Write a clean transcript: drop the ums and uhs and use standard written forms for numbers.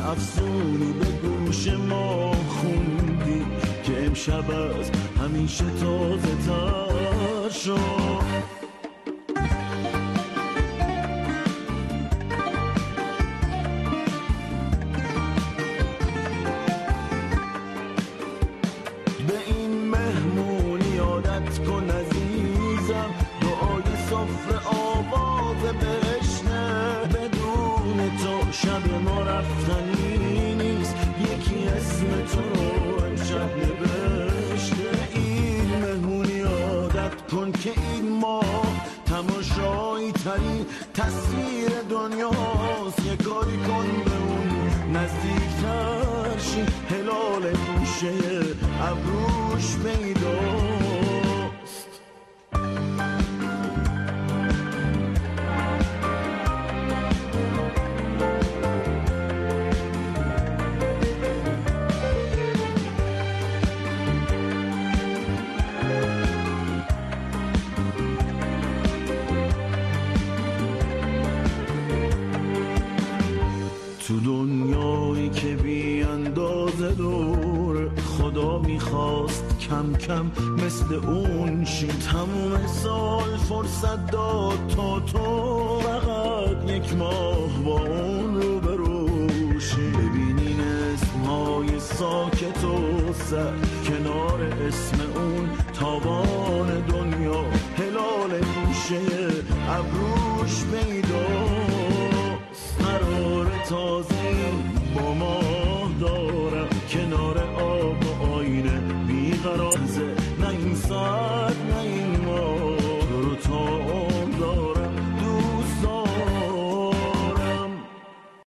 افسونی به گوش ما خوندی که امشب از همیشه تازه تر شد. به این مهمونی عادت کن عزیزم، دعای سفره آواز برشنه، بدون تو شب ما رفتنی نیست، یکی اسم تو رو امشب نوشته. این مهمونی عادت کن که این ما تماشایی ترین تصویر دنیاست، یه کاری کن به اون نزدیکتر شی، هلال گوشه ابروش پیداست. تو دنیایی که بی اندازه دور، خدا میخواست کم کم مثل اون شی، تموم سال فرصت داد تا تو فقط یک ماه با اون رو بروشی، ببینین اسمهای ساکت و سر کنار اسم اون تابان دنیا، هلال گوشه ابروش